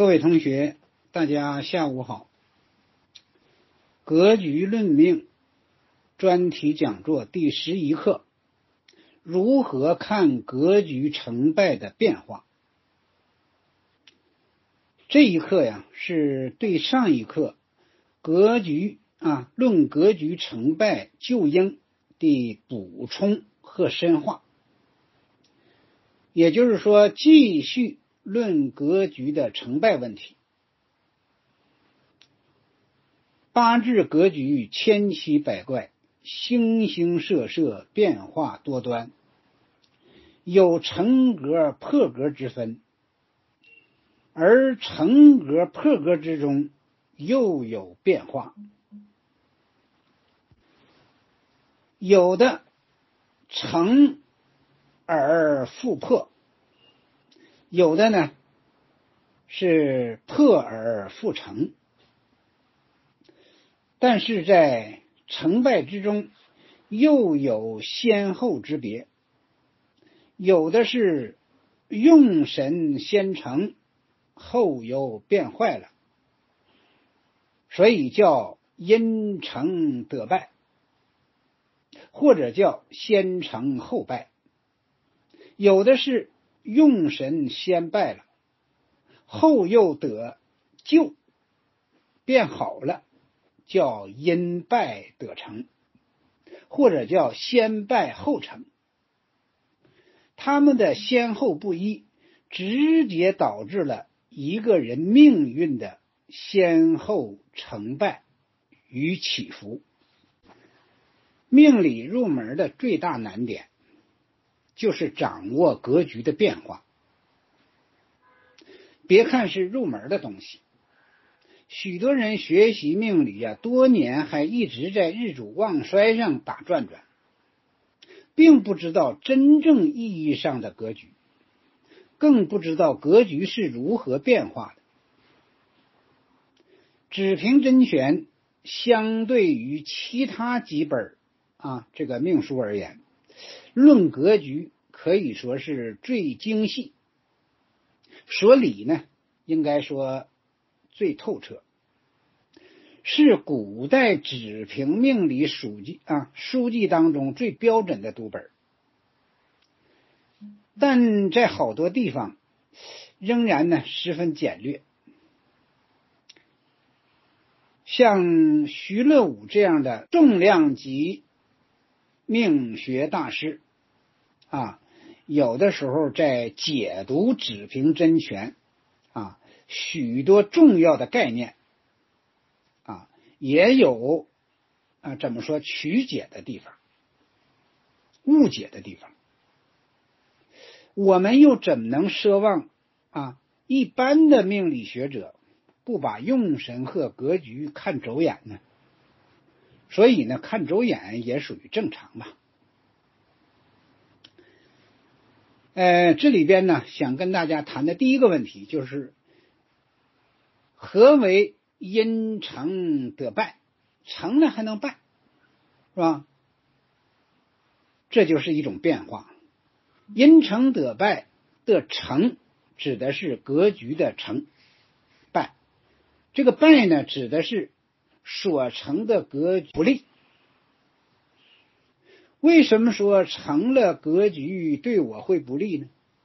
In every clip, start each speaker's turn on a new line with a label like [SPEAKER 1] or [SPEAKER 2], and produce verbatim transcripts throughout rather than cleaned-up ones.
[SPEAKER 1] 各位同学，大家下午好。格局论命专题讲座第十一课：如何看格局成败的变化。这一课呀，是对上一课格局啊论格局成败救因的补充和深化。也就是说，继续论格局的成败问题。八字格局千奇百怪，形形色色，变化多端，有成格破格之分，而成格破格之中又有变化，有的成而复破，有的呢是破而复成，但是在成败之中又有先后之别，有的是用神先成，后又变坏了，所以叫因成得败，或者叫先成后败。有的是用神先败了，后又得救变好了，叫因败得成，或者叫先败后成。他们的先后不一，直接导致了一个人命运的先后成败与起伏。命理入门的最大难点就是掌握格局的变化。别看是入门的东西，许多人学习命理啊，多年还一直在日主旺衰上打转转，并不知道真正意义上的格局，更不知道格局是如何变化的。只凭真玄相对于其他几本啊这个命书而言，论格局可以说是最精细，说理呢应该说最透彻，是古代只凭命理书籍啊书籍当中最标准的读本，但在好多地方仍然呢十分简略。像徐乐武这样的重量级命学大师啊，有的时候在解读只凭真玄啊许多重要的概念啊，也有啊怎么说曲解的地方，误解的地方。我们又怎么能奢望啊一般的命理学者不把用神和格局看走眼呢？所以呢，看走眼也属于正常吧。呃，这里边呢，想跟大家谈的第一个问题就是，何为因成得败？成了还能败，是吧？这就是一种变化。因成得败的成，指的是格局的成败。这个败呢，指的是所成的格局不利。为什么说成了格局对我会不利呢？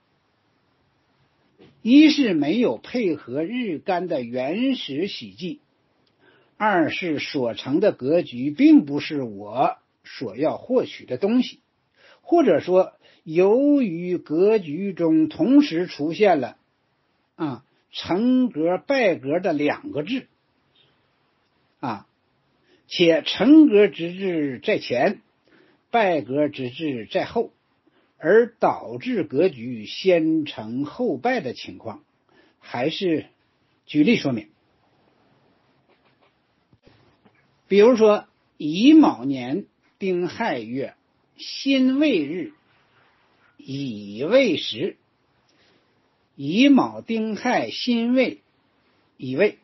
[SPEAKER 1] 一是没有配合日干的原始喜忌，二是所成的格局并不是我所要获取的东西，或者说由于格局中同时出现了啊成格败格的两个字啊，且成格之志在前，败格之志在后，而导致格局先成后败的情况。还是举例说明，比如说乙卯年丁亥月辛未日乙未时，乙卯丁亥辛未乙未，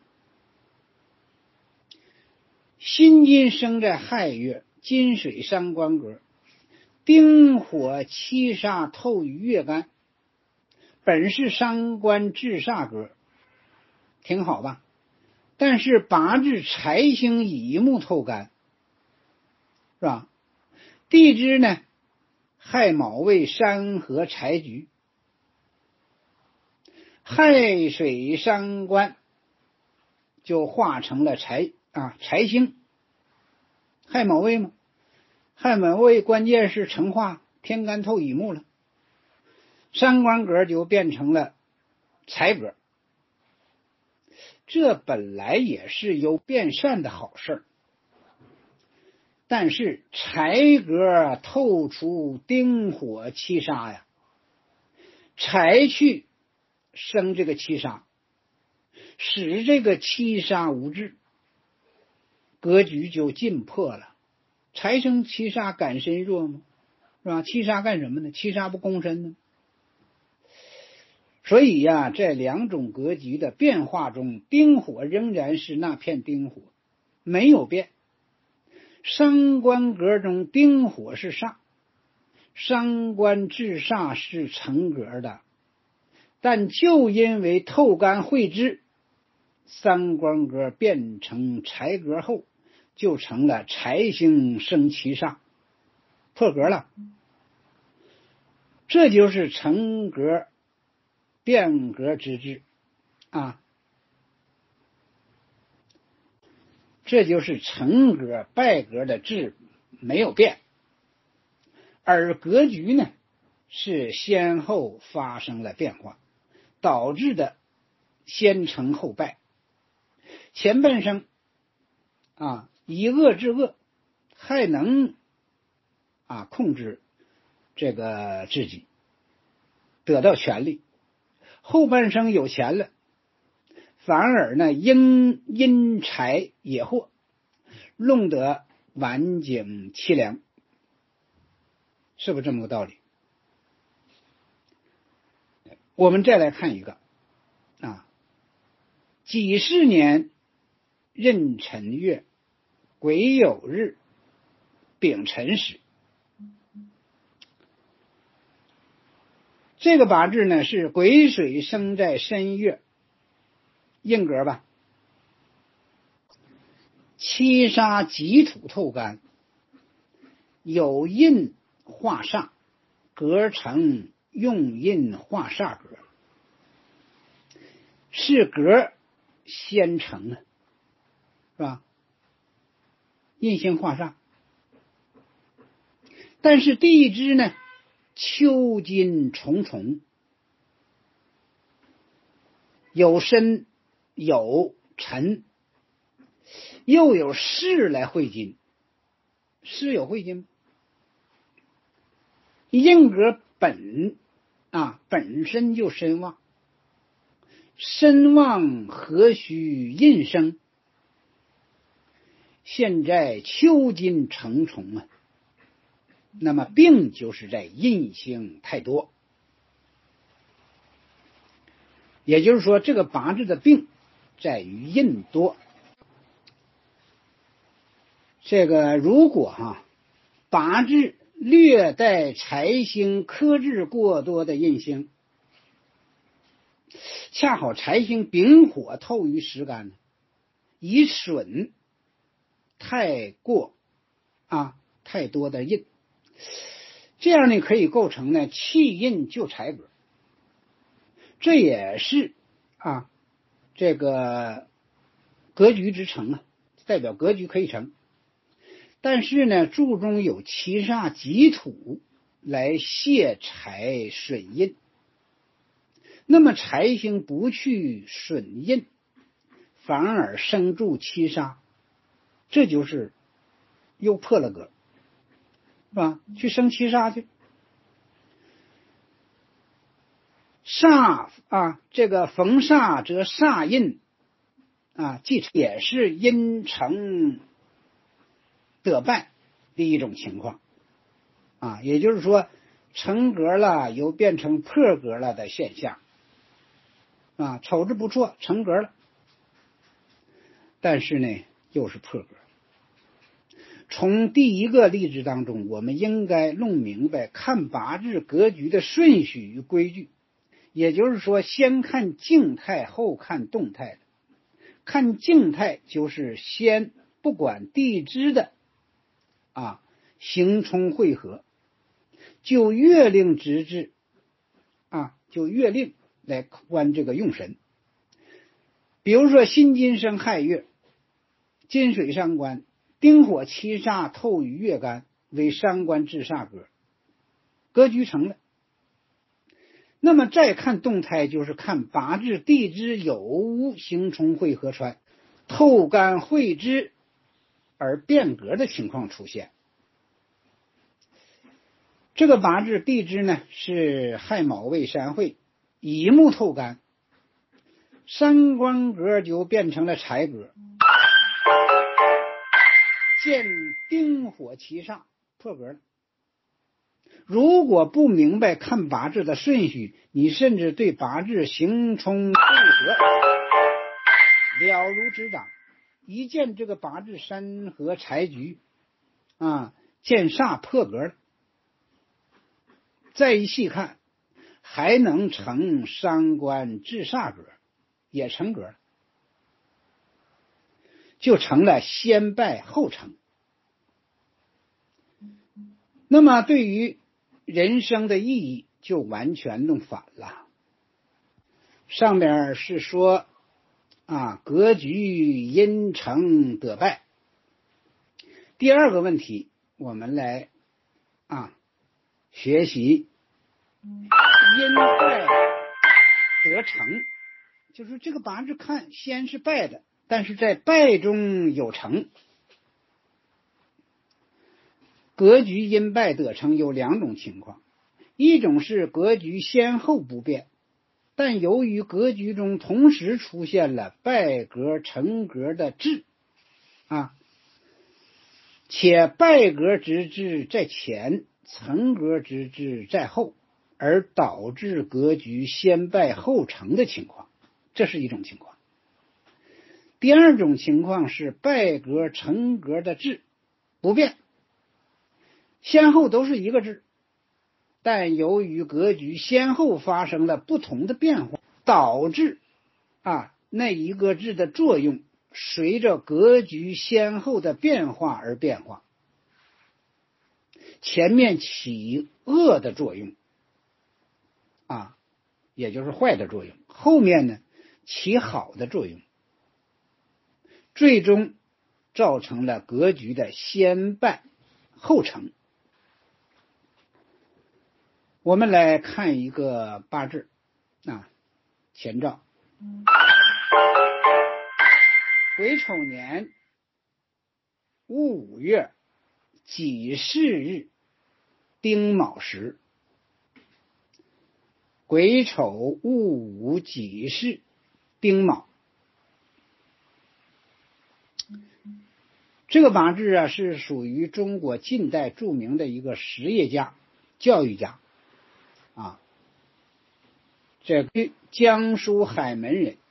[SPEAKER 1] 辛金生在亥月，金水伤官格，丁火七煞透于月干，本是伤官制煞格， 挺好吧？但是八字财星乙木透干，是吧？地支呢，亥卯未山河财局，亥水伤官就化成了财啊财星，亥卯未嘛，亥卯未关键是成化天干透乙木了，伤官格就变成了财格，这本来也是有变善的好事，但是财格透出丁火七杀呀，财去生这个七杀，使这个七杀无治，格局就尽破了。财生七杀感身弱吗？是吧？七杀干什么呢？七杀不攻身呢？所以呀、啊，在两种格局的变化中，丁火仍然是那片丁火，没有变。伤官格中丁火是煞，伤官制煞是成格的，但就因为透干会支，三官格变成财格后，就成了财星生七煞，破格了。这就是成格变格之治啊，这就是成格败格的治没有变，而格局呢是先后发生了变化，导致的先成后败。前半生啊以恶制恶，还能啊控制这个自己，得到权力；后半生有钱了，反而呢因因财野祸，弄得晚景凄凉，是不是这么个道理？我们再来看一个啊，己巳年壬辰月癸酉日丙辰时，这个八字呢是癸水生在申月，硬格吧，七杀己土透干，有印化煞，格成用印化煞格，是格先成啊，是吧？印星化煞，但是地支呢秋金重重，有申有辰，又有巳来会金，巳有会金，硬格本啊本身就身旺，身旺何须印生？现在秋金成重啊，那么病就是在印星太多，也就是说这个八字的病在于印多。这个如果哈、啊、八字略带财星克制过多的印星，恰好财星丙火透于时干，以损太过啊太多的印，这样呢可以构成呢弃印就财格，这也是啊这个格局之成啊，代表格局可以成。但是呢注中有七煞己土来泄财损印，那么财星不去损印，反而生助七杀，这就是又破了格，是吧？去生七杀去，煞啊，这个逢煞则煞印啊，既也是因成得败的一种情况啊，也就是说成格了又变成破格了的现象啊，瞅着不错，成格了，但是呢又是破格。从第一个例子当中，我们应该弄明白看八字格局的顺序与规矩，也就是说先看静态后看动态的。 看静态就是先不管地支的啊行冲会合，就月令直至啊就月令来观这个用神。比如说辛金生亥月，金水伤官，丁火七煞透于月干，为伤官制煞格，格局成了。那么再看动态，就是看八字地支有无行冲会合穿，透干会支而变格的情况出现。这个八字地支呢是亥卯未山会，乙木透干，三官格就变成了财格，见丁火七煞破格了。如果不明白看八字的顺序，你甚至对八字行冲会合了如指掌，一见这个八字山河财局啊见煞破格了，再一细看还能成伤官制煞格，也成格了，就成了先败后成。那么对于人生的意义就完全弄反了。上面是说啊，格局因成得败。第二个问题，我们来啊学习因败得成，就是这个八字看先是败的，但是在败中有成。格局因败得成有两种情况，一种是格局先后不变，但由于格局中同时出现了败格成格的制啊，且败格之制在前，成格之制在后，而导致格局先败后成的情况，这是一种情况。第二种情况是败格成格的制不变，先后都是一个字，但由于格局先后发生了不同的变化，导致啊那一个字的作用随着格局先后的变化而变化，前面起恶的作用啊，也就是坏的作用，后面呢起好的作用，最终造成了格局的先败后成。我们来看一个八字啊，前兆癸丑年戊午月己巳日丁卯时，癸丑戊午己巳丁卯。这个八字啊是属于中国近代著名的一个实业家、教育家啊，这个江苏海门人